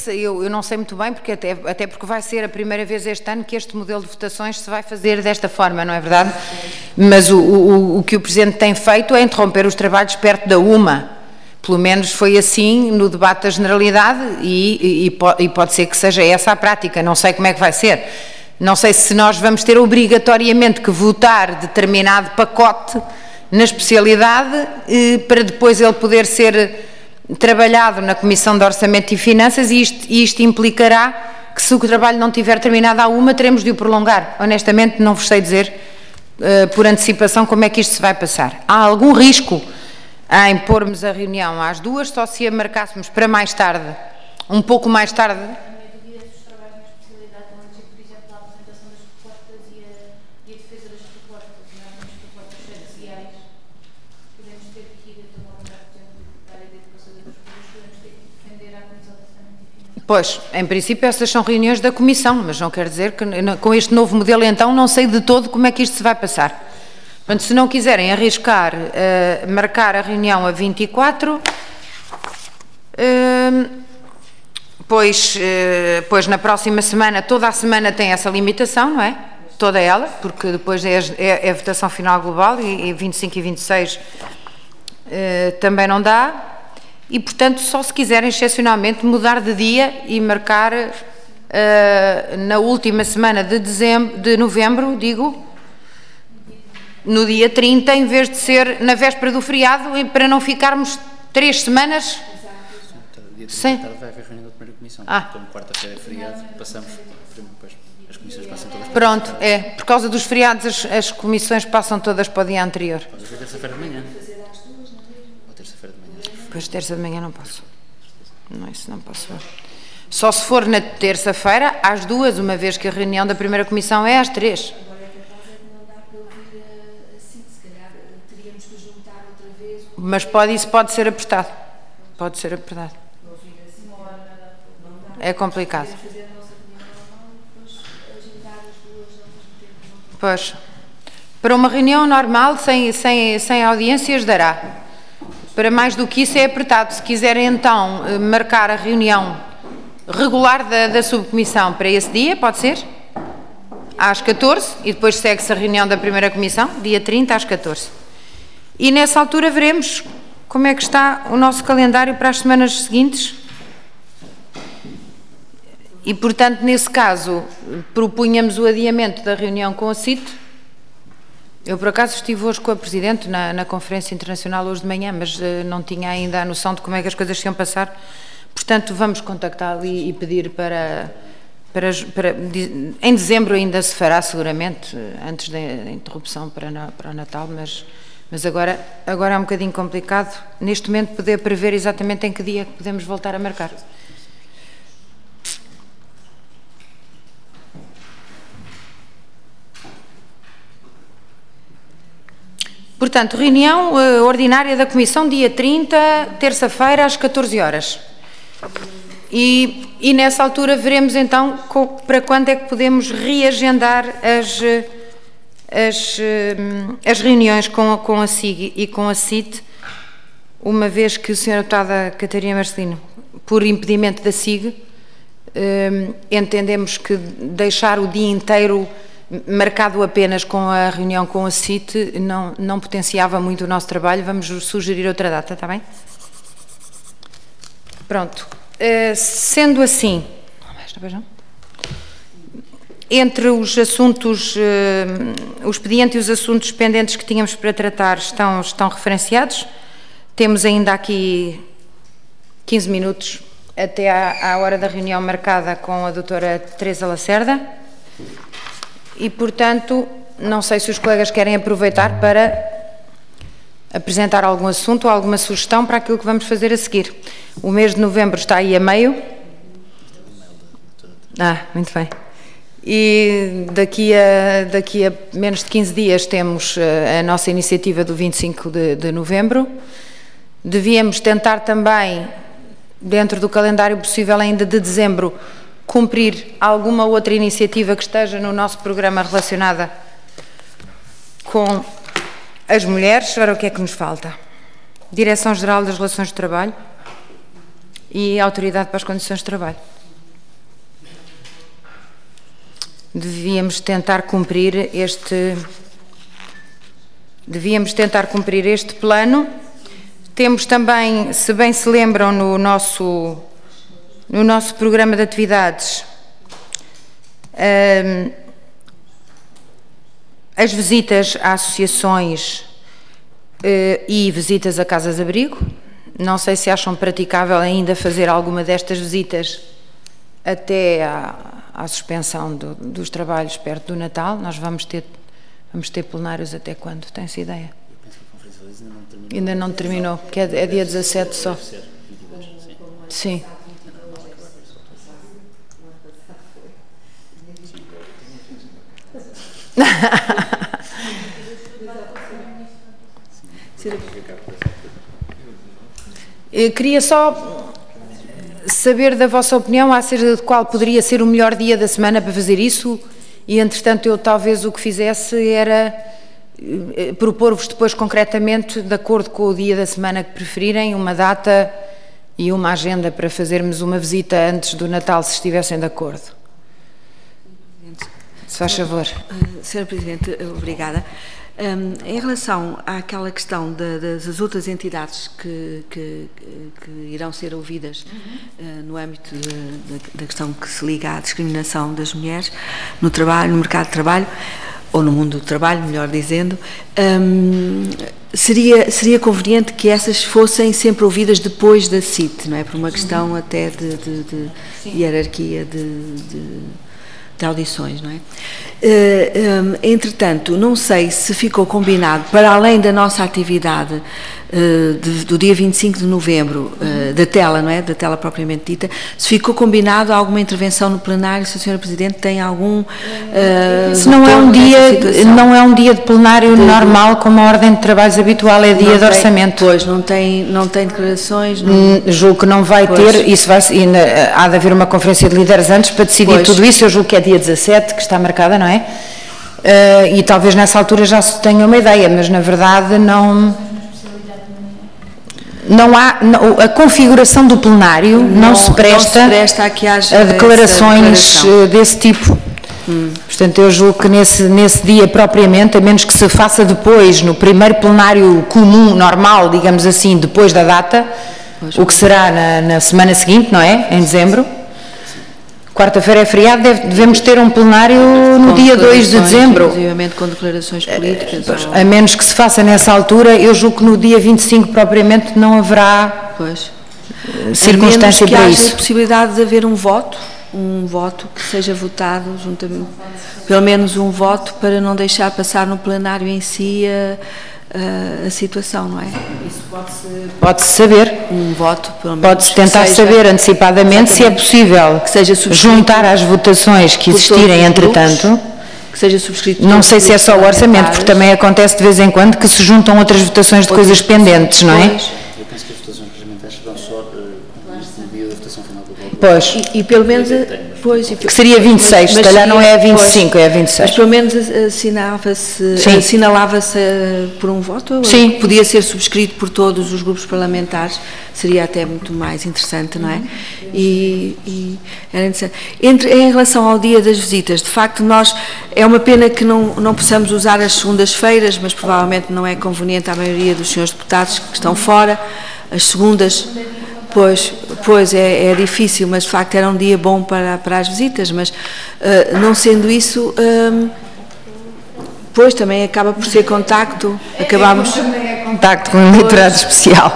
Eu não sei muito bem, porque até porque vai ser a primeira vez este ano que este modelo de votações se vai fazer desta forma, não é verdade? Mas o que o Presidente tem feito é interromper os trabalhos perto da uma. Pelo menos foi assim no debate da Generalidade e pode ser que seja essa a prática, não sei como é que vai ser. Não sei se nós vamos ter obrigatoriamente que votar determinado pacote na especialidade para depois ele poder ser trabalhado na Comissão de Orçamento e Finanças e isto implicará que se o trabalho não tiver terminado à uma, teremos de o prolongar. Honestamente não vos sei dizer por antecipação como é que isto se vai passar. Há algum risco em pormos a reunião às duas, só se a marcássemos para mais tarde, um pouco mais tarde. Pois, em princípio essas são reuniões da Comissão, mas não quer dizer que com este novo modelo então não sei de todo como é que isto se vai passar. Portanto, se não quiserem arriscar marcar a reunião a 24, pois na próxima semana, toda a semana tem essa limitação, não é? Toda ela, porque depois é a votação final global e 25 e 26 também não dá. E, portanto, só se quiserem excepcionalmente mudar de dia e marcar na última semana de novembro, digo, no dia 30, em vez de ser na véspera do feriado, para não ficarmos 3 semanas. Dia 30 da tarde vai haver reunião da primeira comissão. Como quarta-feira é feriado, passamos, depois as comissões passam todas para pronto, por causa dos feriados as comissões passam todas para o dia anterior. Pode ser terça-feira de manhã. Ou terça-feira de manhã. Pois terça de manhã não posso. Não, isso não posso ver. Só se for na terça-feira, às 2, uma vez que a reunião da primeira comissão é às 3. Mas isso pode ser apertado. Pode ser apertado. É complicado. Pois. Para uma reunião normal, sem audiências, dará. Para mais do que isso é apertado. Se quiserem então marcar a reunião regular da subcomissão para esse dia, pode ser? Às 14, e depois segue-se a reunião da primeira comissão, dia 30 às 14. E nessa altura veremos como é que está o nosso calendário para as semanas seguintes. E, portanto, nesse caso, propunhamos o adiamento da reunião com a CIT. Eu, por acaso, estive hoje com a Presidente na Conferência Internacional hoje de manhã, mas não tinha ainda a noção de como é que as coisas se iam passar. Portanto, vamos contactá-lo e pedir para... Em dezembro ainda se fará, seguramente, antes da interrupção para o Natal, mas agora é um bocadinho complicado, neste momento, poder prever exatamente em que dia podemos voltar a marcar. Portanto, reunião ordinária da Comissão, dia 30, terça-feira, às 14 horas. E nessa altura veremos então para quando é que podemos reagendar as reuniões com a SIG e com a CIT, uma vez que a Sra. Deputada Catarina Marcelino, por impedimento da SIG, entendemos que deixar o dia inteiro marcado apenas com a reunião com a CIT não potenciava muito o nosso trabalho. Vamos sugerir outra data, está bem? Pronto. Sendo assim, entre os assuntos, o expediente e os assuntos pendentes que tínhamos para tratar estão referenciados. Temos ainda aqui 15 minutos até à hora da reunião marcada com a doutora Teresa Lacerda e, portanto, não sei se os colegas querem aproveitar para apresentar algum assunto ou alguma sugestão para aquilo que vamos fazer a seguir. O mês de novembro está aí a meio. Muito bem. E daqui a menos de 15 dias temos a nossa iniciativa do 25 de novembro. Devíamos tentar também, dentro do calendário possível ainda de dezembro, cumprir alguma outra iniciativa que esteja no nosso programa relacionada com as mulheres. Ora, o que é que nos falta? Direção-Geral das Relações de Trabalho. e a Autoridade para as Condições de Trabalho. Devíamos tentar cumprir este plano. Temos também, se bem se lembram, no nosso programa de atividades, as visitas a associações e visitas a casas de abrigo. Não sei se acham praticável ainda fazer alguma destas visitas até à suspensão dos trabalhos perto do Natal. Nós vamos ter plenários até quando? Tem-se ideia? Eu penso que a Conferência de Leis ainda não terminou, porque é dia 17 só. Sim. Eu queria só saber da vossa opinião acerca de qual poderia ser o melhor dia da semana para fazer isso, e entretanto eu talvez o que fizesse era propor-vos depois concretamente, de acordo com o dia da semana que preferirem, uma data e uma agenda para fazermos uma visita antes do Natal, se estivessem de acordo. Se faz favor. Sra. Presidente, obrigada. Em relação àquela questão das outras entidades que irão ser ouvidas no âmbito da questão que se liga à discriminação das mulheres no trabalho, no mercado de trabalho, ou no mundo do trabalho, melhor dizendo, seria conveniente que essas fossem sempre ouvidas depois da CIT, não é? Por uma questão até de hierarquia de audições, não é? Entretanto, não sei se ficou combinado, para além da nossa atividade do dia 25 de novembro, da tela, não é? Da tela propriamente dita, se ficou combinado alguma intervenção no plenário, se a Sra. Presidente tem algum... Se não é um dia de plenário normal, como a ordem de trabalhos habitual, é dia de orçamento. Pois, não tem declarações? Julgo que não vai ter, há de haver uma conferência de líderes antes para decidir tudo isso. Eu julgo que é dia 17, que está marcada, não é? E talvez nessa altura já se tenha uma ideia, mas na verdade não há, a configuração do plenário não se presta a que haja a declarações desse tipo. Portanto, eu julgo que nesse dia propriamente, a menos que se faça depois, no primeiro plenário comum, normal, digamos assim, depois da data, o que será na semana seguinte, não é? Em dezembro. Quarta-feira é feriado, devemos ter um plenário no dia 2 de dezembro. Inclusivamente com declarações políticas. A menos que se faça nessa altura, eu julgo que no dia 25 propriamente não haverá circunstância para isso. A menos que haja a possibilidade de haver um voto que seja votado juntamente, pelo menos um voto, para não deixar passar no plenário em si a situação, não é? Isso pode-se saber. Um voto, pelo menos. Pode-se tentar saber antecipadamente se é possível que seja juntar às votações que existirem, entretanto. Que seja subscrito. Não sei se é só o orçamento, porque também acontece de vez em quando que se juntam outras votações de coisas pendentes, não é? Eu penso que as votações parlamentares serão só no dia da votação final do voto. Pois. E pelo menos... que seria 26, se calhar não é a 25, é a 26. Mas pelo menos assinalava-se por um voto? Sim. Podia ser subscrito por todos os grupos parlamentares, seria até muito mais interessante, não é? E era interessante. Em relação ao dia das visitas, de facto, é uma pena que não possamos usar as segundas-feiras, mas provavelmente não é conveniente à maioria dos senhores deputados que estão fora. As segundas... Pois é difícil, mas de facto era um dia bom para as visitas, mas não sendo isso, pois também acaba por ser contacto, acabamos... Contacto com um eleitorado especial.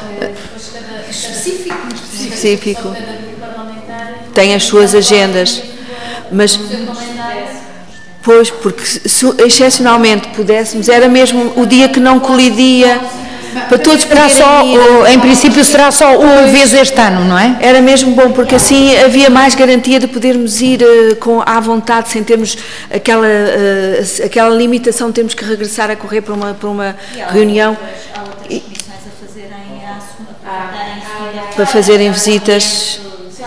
Específico. Tem as suas agendas, mas... Pois, porque se excepcionalmente pudéssemos, era mesmo o dia que não colidia... Para todos em princípio será só uma vez este ano, não é? Era mesmo bom, porque assim havia mais garantia de podermos ir à vontade, sem termos aquela limitação de termos que regressar a correr para uma reunião. Para fazerem visitas.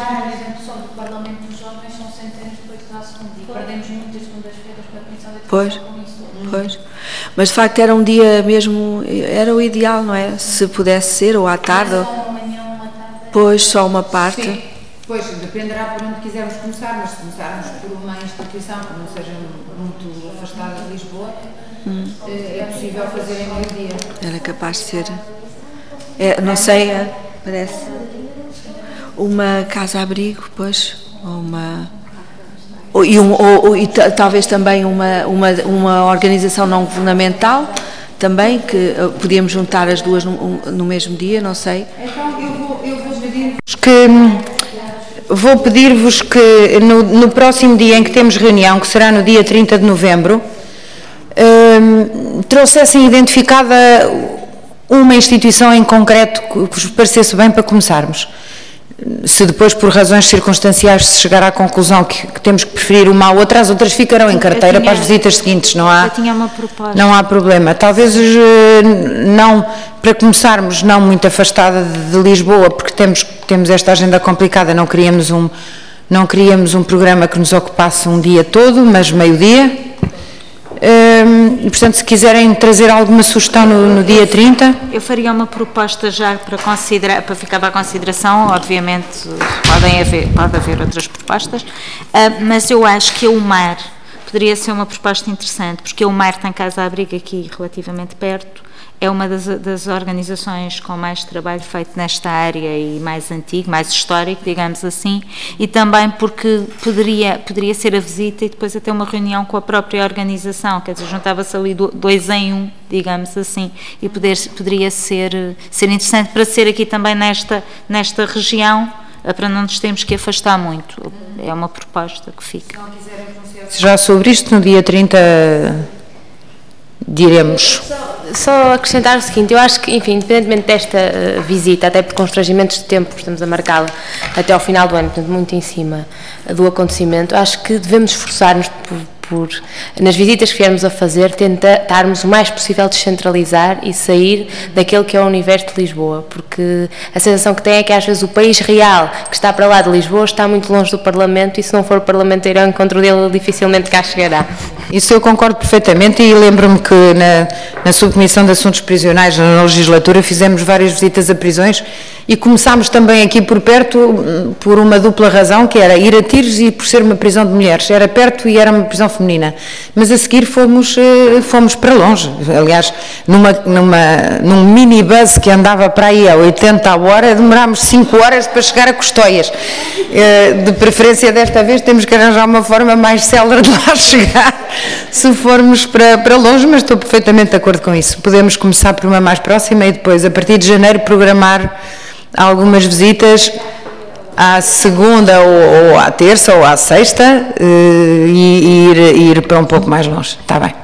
Pois. Mas de facto era um dia mesmo, era o ideal, não é? Se pudesse ser, ou à tarde. Pois, só uma parte. Sim. Pois, dependerá por onde quisermos começar, mas se começarmos por uma instituição que não seja muito afastada de Lisboa, é possível fazer em meio-dia. Era capaz de ser, não sei, parece uma casa-abrigo, pois, ou uma... E talvez também uma organização não governamental, também, que podíamos juntar as duas no mesmo dia, não sei. Então, vou pedir-vos que no próximo dia em que temos reunião, que será no dia 30 de novembro, trouxessem identificada uma instituição em concreto que vos parecesse bem para começarmos. Se depois, por razões circunstanciais, se chegar à conclusão que temos que preferir uma à outra, as outras ficarão em carteira para as visitas seguintes, não há? Eu tinha uma proposta. Não há problema. Talvez não, para começarmos, não muito afastada de Lisboa, porque temos esta agenda complicada, não queríamos um programa que nos ocupasse um dia todo, mas meio-dia. E, portanto, se quiserem trazer alguma sugestão no dia 30... Eu faria uma proposta já para ficar à consideração, obviamente pode haver outras propostas, mas eu acho que a UMAR poderia ser uma proposta interessante, porque a UMAR tem casa-abrigo aqui relativamente perto, é uma das organizações com mais trabalho feito nesta área e mais antigo, mais histórico, digamos assim, e também porque poderia ser a visita e depois até uma reunião com a própria organização, quer dizer, juntava-se ali 2 em 1, digamos assim, e poderia ser interessante para ser aqui também nesta região, para não nos termos que afastar muito. É uma proposta que fica. Se não quiserem pronunciar já sobre isto, no dia 30 diremos. Só acrescentar o seguinte, eu acho que, enfim, independentemente desta visita, até por constrangimentos de tempo, porque estamos a marcá-la até ao final do ano, portanto muito em cima do acontecimento, acho que devemos esforçar-nos nas visitas que viermos a fazer, tentarmos o mais possível descentralizar e sair daquele que é o universo de Lisboa, porque a sensação que tem é que às vezes o país real que está para lá de Lisboa está muito longe do Parlamento e se não for o Parlamento irá ao encontro dele, dificilmente cá chegará. Isso eu concordo perfeitamente e lembro-me que na Subcomissão de Assuntos Prisionais na legislatura fizemos várias visitas a prisões e começámos também aqui por perto por uma dupla razão, que era ir a Tires e por ser uma prisão de mulheres, era perto e era uma prisão feminina, mas a seguir fomos para longe, aliás num minibus que andava para aí a 80 a hora, demorámos 5 horas para chegar a Custóias, de preferência desta vez temos que arranjar uma forma mais célere de lá chegar, se formos para longe, mas estou perfeitamente de acordo com isso, podemos começar por uma mais próxima e depois a partir de janeiro programar algumas visitas à segunda ou à terça ou à sexta e ir para um pouco mais longe, está bem.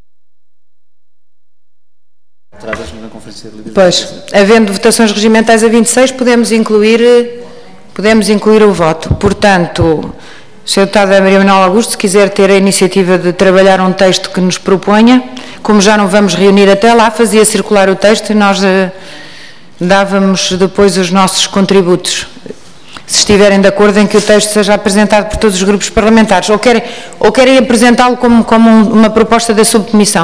Pois, havendo votações regimentais a 26, podemos incluir o voto, portanto, o Sr. Deputado Maria Manuel Augusto, se quiser ter a iniciativa de trabalhar um texto que nos proponha, como já não vamos reunir até lá, fazia circular o texto e nós dávamos depois os nossos contributos, se estiverem de acordo em que o texto seja apresentado por todos os grupos parlamentares, ou querem apresentá-lo como uma proposta da subcomissão.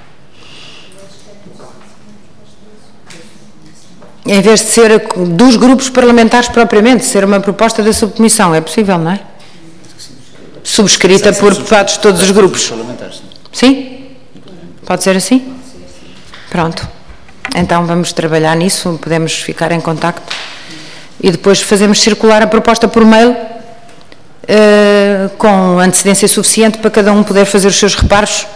Em vez de ser dos grupos parlamentares propriamente, ser uma proposta da subcomissão, é possível, não é? Subscrita por deputados de todos os grupos. Sim? Pode ser assim? Pronto. Então vamos trabalhar nisso, podemos ficar em contacto e depois fazemos circular a proposta por mail com antecedência suficiente para cada um poder fazer os seus reparos.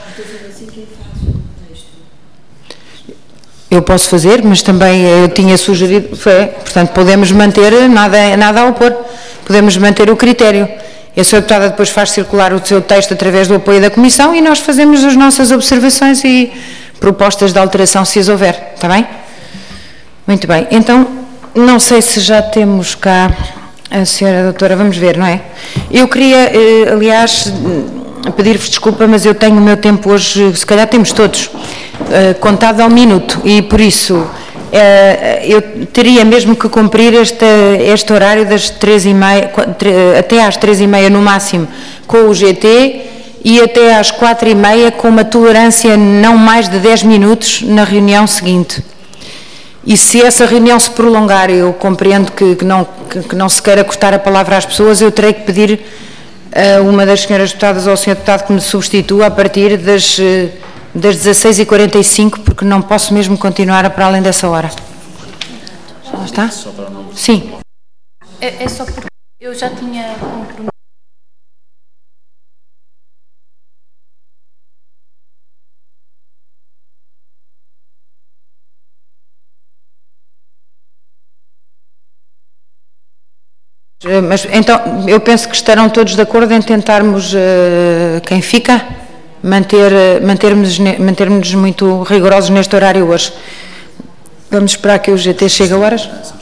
Eu posso fazer, mas também eu tinha sugerido, portanto podemos manter, nada a opor, podemos manter o critério. E a Sra. Deputada depois faz circular o seu texto através do apoio da Comissão e nós fazemos as nossas observações e propostas de alteração se as houver, está bem? Muito bem, então, não sei se já temos cá a Sra. Doutora, vamos ver, não é? Eu queria, aliás, pedir-vos desculpa, mas eu tenho o meu tempo hoje, se calhar temos todos, contado ao minuto e por isso eu teria mesmo que cumprir este horário das 3h30, até às 3h30 no máximo, com o GT e até às 4h30 com uma tolerância não mais de 10 minutos na reunião seguinte. E se essa reunião se prolongar, eu compreendo que não se queira cortar a palavra às pessoas, eu terei que pedir a uma das senhoras deputadas ou ao senhor deputado que me substitua a partir das 16h45, porque não posso mesmo continuar para além dessa hora. Já está? Sim. É só porque eu já tinha concluído. Mas então, eu penso que estarão todos de acordo em tentarmos, quem fica, mantermos muito rigorosos neste horário hoje. Vamos esperar que o GT chegue a horas?